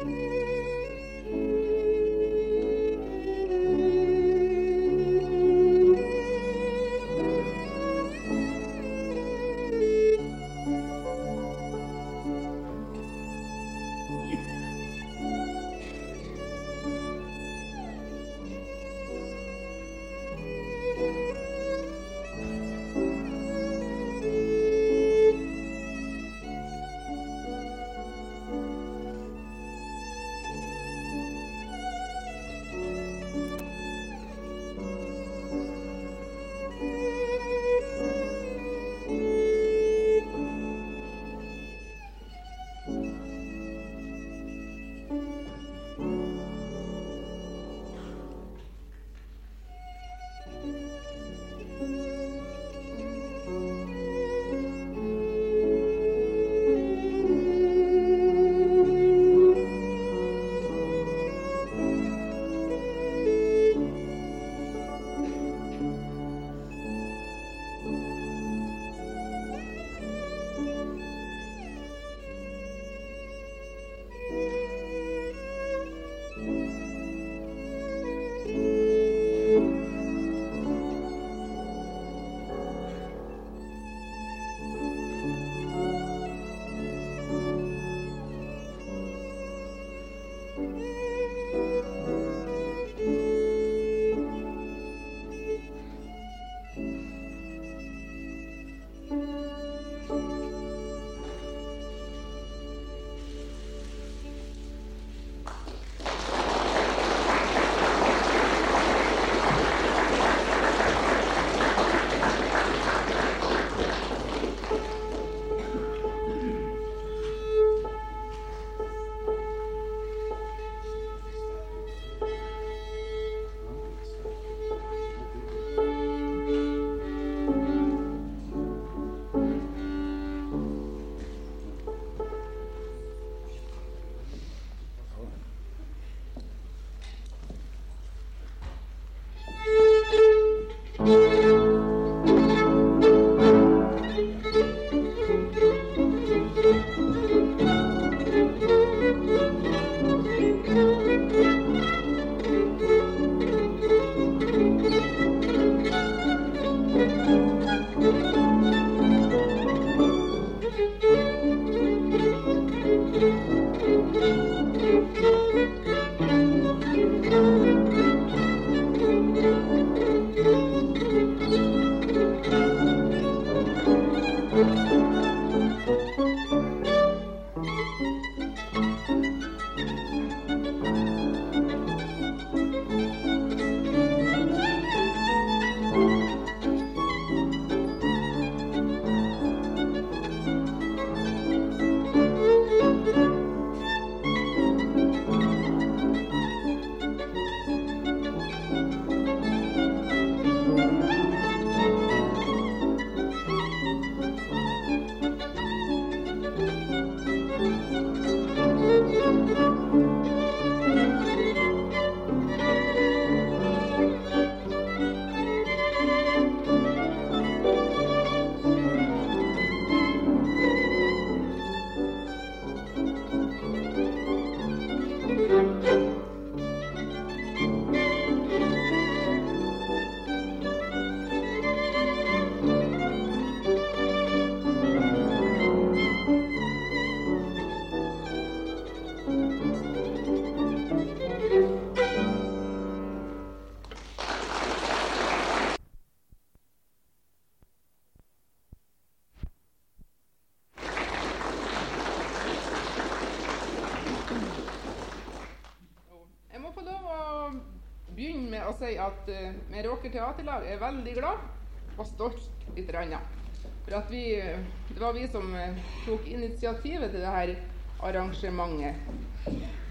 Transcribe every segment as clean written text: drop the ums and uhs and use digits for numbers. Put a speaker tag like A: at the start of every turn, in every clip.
A: å si at Meråker Teaterlag er veldig glad og stolt i Trønda. For at det var vi som tok initiativet til dette arrangementet.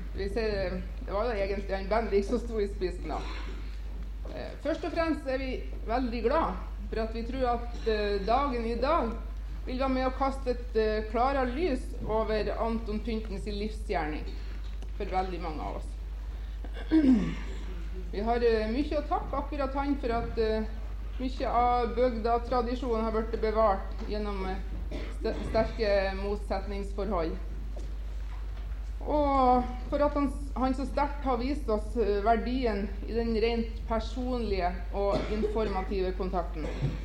A: Det var jo egentlig en Bendik som sto i spissen da. Først og fremst er vi veldig glad for at vi tror at dagen i dag vil være med å kaste et klarere lys over Anton Pyntens livsgjerning for veldig mange av oss. Vi har mye å takke akkurat han for at mye av bygda-tradisjonen har vært bevart gjennom sterke motsetningsforhold. Og for for at han så sterkt har vist oss verdien i den rent personlige og informative kontakten.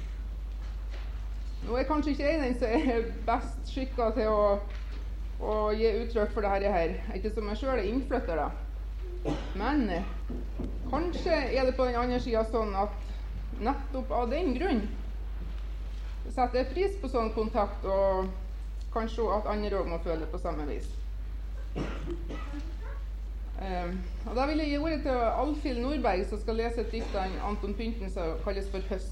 A: Nå er kanskje ikke jeg den som er best skikket til å gi uttrykk for dette her. Ikke som jeg selv er innflytter da. Men kanskje er det på den andre siden sånn at nettopp av den grunn setter jeg pris på sånn kontakt, og kanskje at andre også må føle det på samme vis. Og da vil jeg gi ordet til Alfhild Nordberg, som skal lese et dikt av Anton Pynten som kalles for Høst.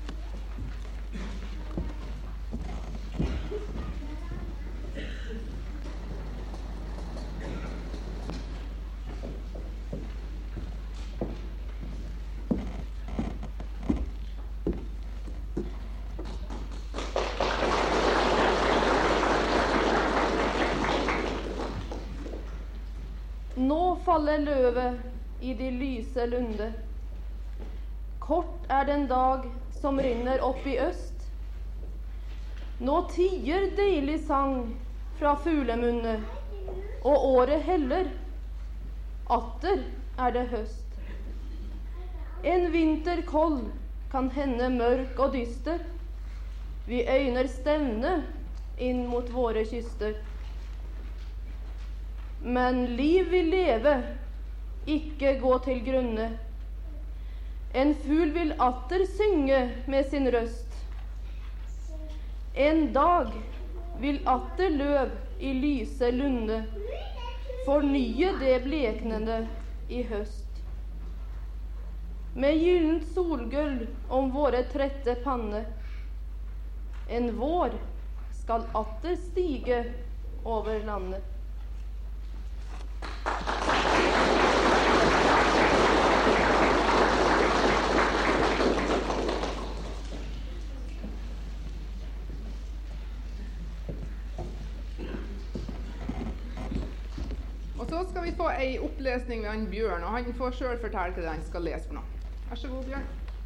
B: Nå faller løvet i de lyse lunde. Kort er den dag som rinner opp i øst. Nå tier deilig sang fra fuglemunne, og året heller. Atter er det høst. En vinter kold kan hende mørk og dyster. Vi øyner stevne inn mot våre kyster. Men liv vil leve, ikke gå til grunne. En fugl vil atter synge med sin røst. En dag vil atter løv i lyse lunde fornye det bleknende i høst. Med gyllent solgull om våre trette panne, en vår skal atter stige over landet.
A: Og så skal vi få en opplesning ved han Bjørn, og han får selv fortelle hva han skal lese for noe. Vær så god, Bjørn.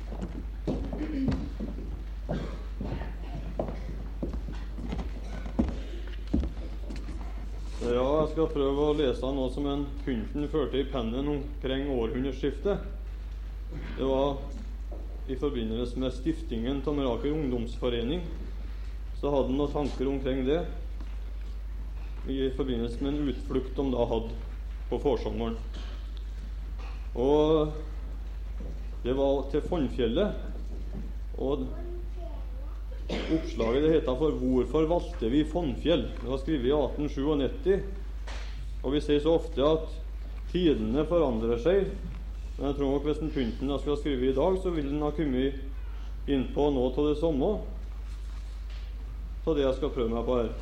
C: Ja, jeg skal prøve å lese noe som en Pynten førte i pennen omkring århundreskiftet. Det var i forbindelse med stiftingen til Meraker ungdomsforening. Så hadde han noen tanker omkring det i forbindelse med en utflukt de da hadde på forsommeren. Og det var til Fonnfjellet, og oppslaget det heter for «Hvorfor valgte vi Fonnfjell?» Det var skrevet i 1897, og vi sier så ofte at tidene forandrer seg, men jeg tror nok hvis en Pynten da skulle ha skrevet i dag, så ville den ha kommet inn på noe av det samme, så det jeg skal prøve meg på her.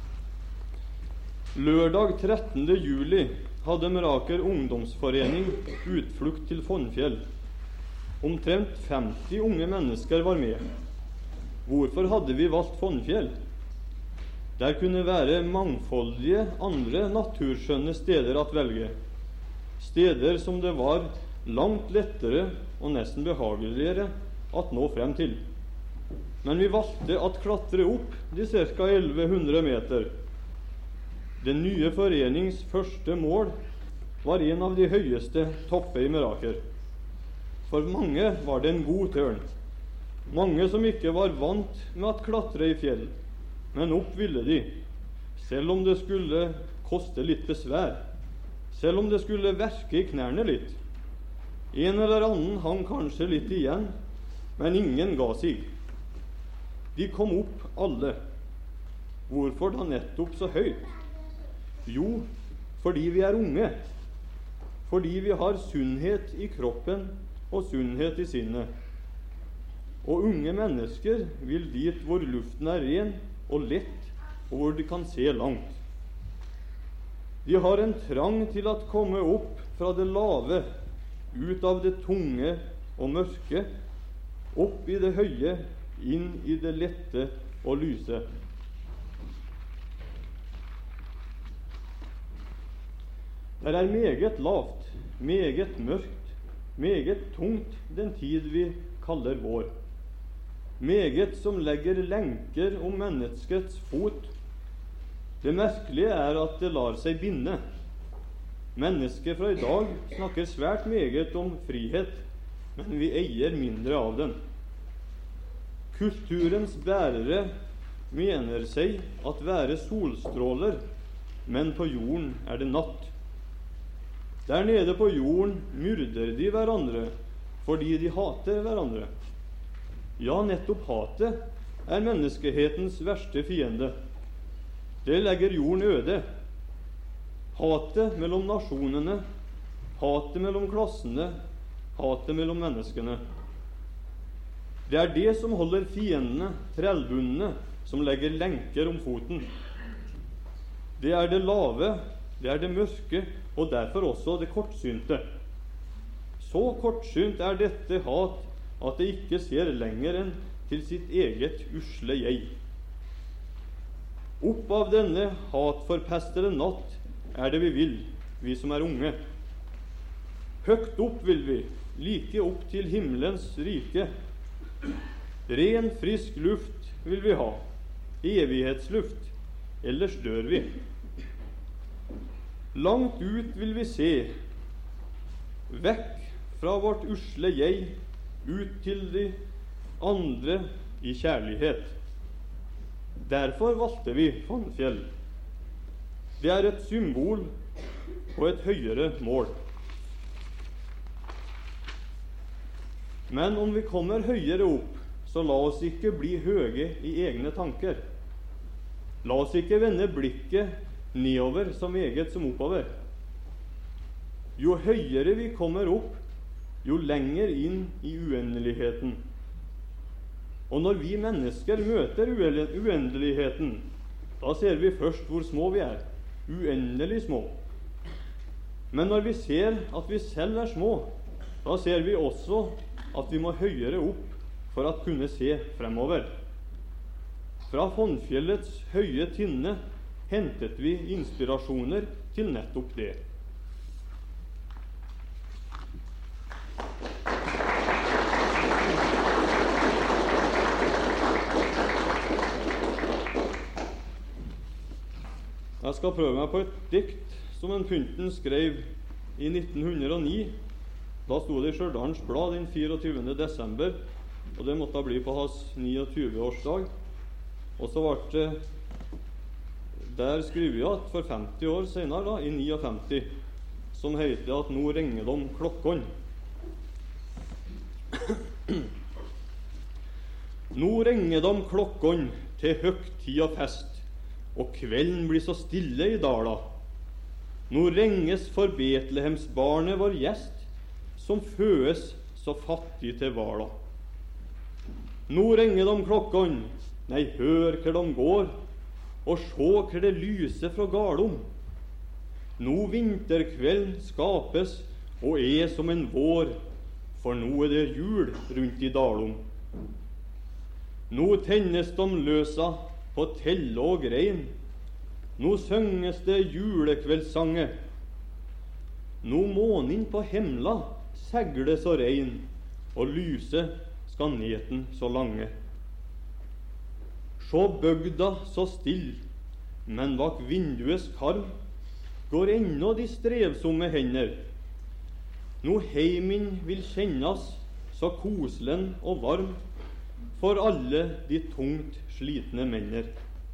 C: Lørdag 13. juli hadde Meraker ungdomsforening utflukt til Fonnfjell. Omtrent 50 unge mennesker var med. Hvorfor hadde vi valgt Fonnfjell? Der kunne være mangfoldige andre naturskjønne steder å velge. Steder som det var langt lettere og nesten behageligere å nå frem til. Men vi valgte å klatre opp de ca. 1100 meter. Den nye forenings første mål var en av de høyeste topper i Meraker. For mange var det en god tørn. Mange som ikke var vant med å klatre i fjell, men opp ville de, selv om det skulle koste litt besvær, selv om det skulle verke i knærne litt. En eller annen hang kanskje litt igjen, men ingen ga seg. De kom opp alle. Hvorfor da nettopp så høyt? Jo, fordi vi er unge. Fordi vi har sunnhet i kroppen og sunnhet i sinnet. Og unge mennesker vil dit hvor luften er ren og lett, og hvor de kan se langt. De har en trang til å komme opp fra det lave, ut av det tunge og mørke, opp i det høye, inn i det lette og lyse. Det er meget lavt, meget mørkt, meget tungt den tid vi kaller vår. Meget som legger lenker om menneskets fot. Det merkelige er at det lar seg binde. Mennesket fra i dag snakker svært meget om frihet, men vi eier mindre av den. Kulturens bærere mener seg at være solstråler, men på jorden er det natt. Der nede på jorden myrder de hverandre fordi de hater hverandre. Ja, nettopp hatet er menneskehetens verste fiende. Det legger jorden øde. Hatet mellom nasjonene, hatet mellom klassene, hatet mellom menneskene. Det er det som holder fiendene trellbundne, som legger lenker om foten. Det er det lave, det er det mørke, og derfor også det kortsynte. Så kortsynt er dette hat at det ikke ser lenger enn til sitt eget usle jeg. Opp av denne hatforpestede natt er det vi vil, vi som er unge. Høgt opp vil vi, like opp til himmelens rike. Ren, frisk luft vil vi ha, evighetsluft, ellers dør vi. Langt ut vil vi se, vekk fra vårt usle jeg, ut til de andre i kjærlighet. Derfor valgte vi Fonfjell. Det er et symbol på et høyere mål. Men om vi kommer høyere opp, så la oss ikke bli høye i egne tanker. La oss ikke vende blikket nedover så meget som oppover. Jo høyere vi kommer opp, jo lenger inn i uendeligheten. Og når vi mennesker møter uendeligheten, da ser vi først hvor små vi er. Uendelig små. Men når vi ser at vi selv er små, da ser vi også at vi må høyere opp for å kunne se fremover. Fra Fonfjellets høye tinne hentet vi inspirasjoner til nettopp det. Jeg skal prøve meg på et dikt som en Pynten skrev i 1909. Da sto det i Stjørdals Blad den 24. desember, og det måtte bli på hans 29-årsdag. Og så ble det der skrevet at for 50 år senere, da, i 59, som heter at nå ringer de klokkene. Nå ringer de klokkene til høgtid og fest, og kvelden blir så stille i dala. Nå renges for Betlehemsbarnet vår gjest, som føes så fattig til vala. Nå ringer de klokkene, nei, hør hvor de går, og sjå hvor det lyser fra galom. Nå vinterkvelden skapes, og er som en vår, for nå er det jul rundt i dalom. Nå tennes de løsa på telle og grein. Nå synges det julekveldssange. Nå månen på hemla segle så rein, og lyse skal neten så lange. Sjå bygda så still, men bak vinduets karm går ennå de strevsomme hender. Nå heimen vil kjennes så koselen og varm for alle de tungt slitne menner.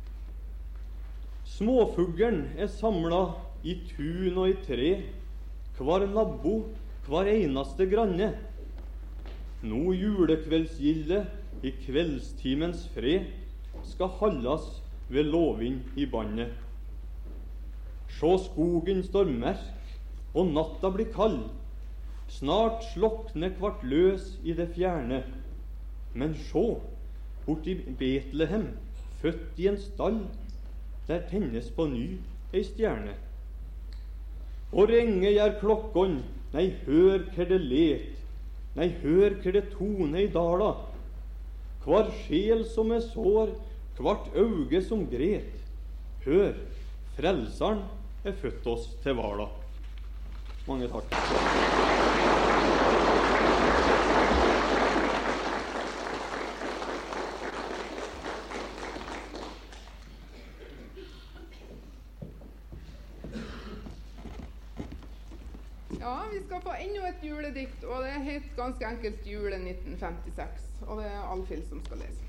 C: Småfuglen er samlet i tun og i tre, hver nabbo, hver eneste granne. Nå julekveldsgilde i kveldstimens fred skal hallas ved loving i bannet. Sjå skogen står merk, og natta blir kald. Snart slokner kvart løs i det fjerne. Men sjå, bort i Betlehem, født i en stall, der tennes på ny ei stjerne. Og renge gjør klokkon, nei, hør hvor det let, nei, hør hvor det tone i dala. Hver sjel som er sår, hvert øye som gret. Hør, frelseren er født oss til vala. Mange takk.
A: Ja, vi skal få enda et juledikt, og det heter ganske enkelt Jule 1956. Og det er Alfhild som skal lese.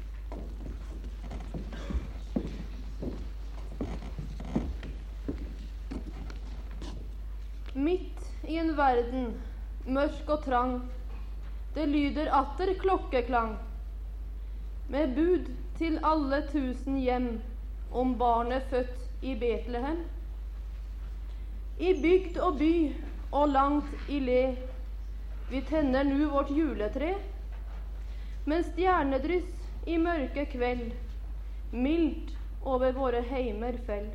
B: Midt i en verden, mørk og trang, det lyder atter klokkeklang, med bud til alle 1000 hjem om barnet født i Betlehem. I bygd og by og langt i le, vi tenner nu vårt juletre, med stjernedryss i mørke kveld, mildt over våre heimer fell.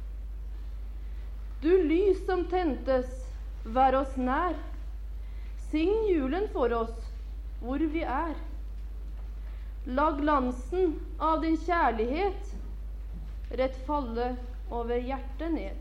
B: Du lys som tentes, vær oss nær, sign julen for oss, hvor vi er. La glansen av din kjærlighet rett falle over hjertet ned.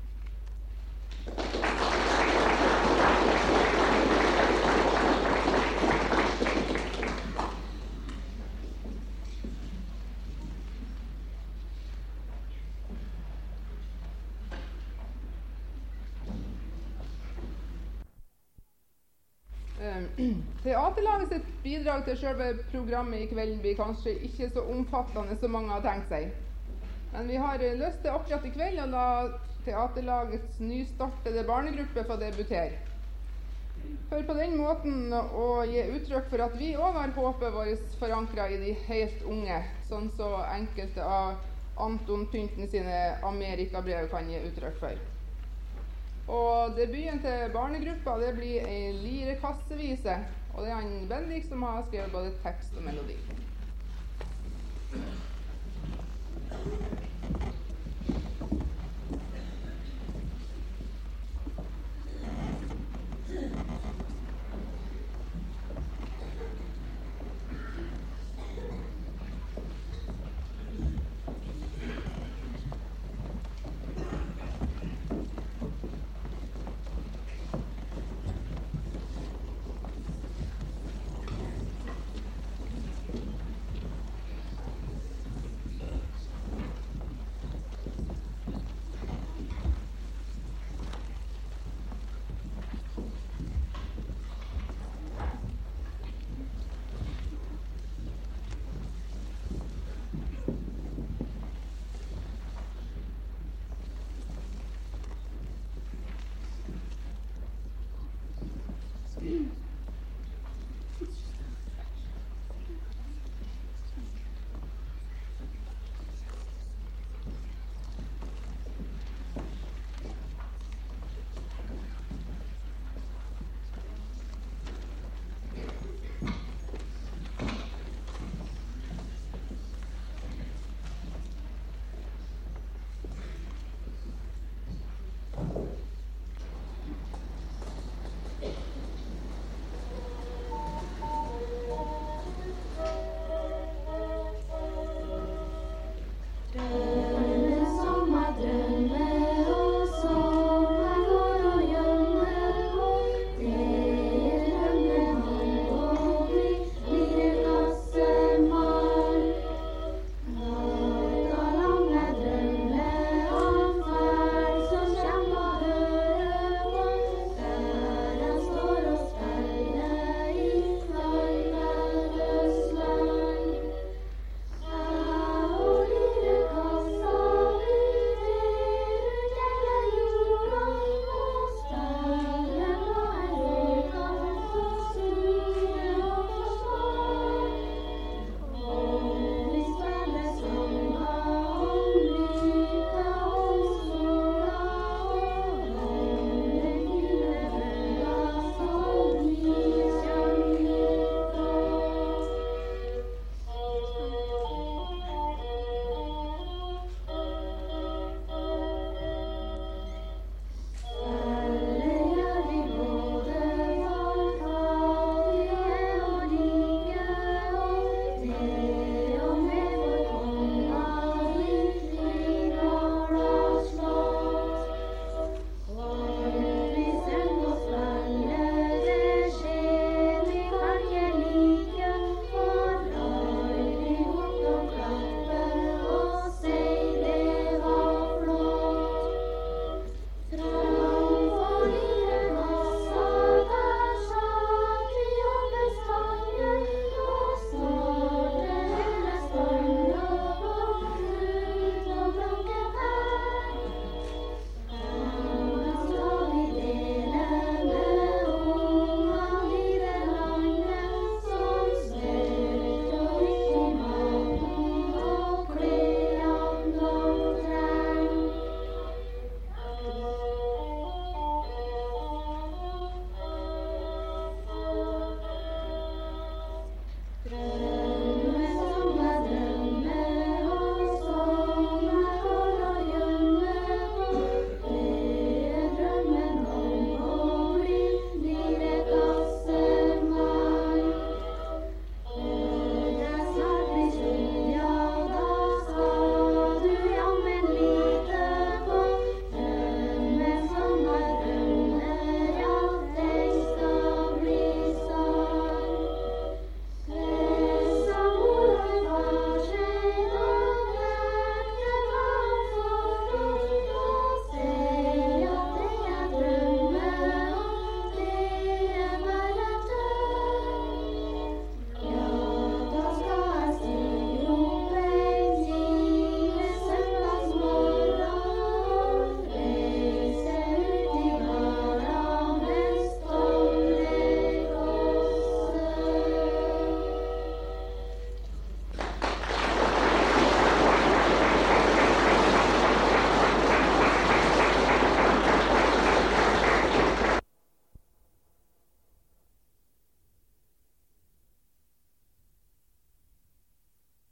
A: Teaterlaget sitt bidrag til selve programmet i kvelden blir kanskje ikke så omfattende som mange har tenkt seg. Men vi har lyst til akkurat i kveld å la teaterlagets nystartede barnegruppe få debutere. For på den måten å gi uttrykk for at vi også har håpet vårt forankret i de helt unge, sånn så enkelte av Anton Pynten sine Amerikabrev kan gi uttrykk for. Og debuten til barnegruppa, det blir en lirekassevise, og det er han Bendik som har skrevet både tekst og melodi.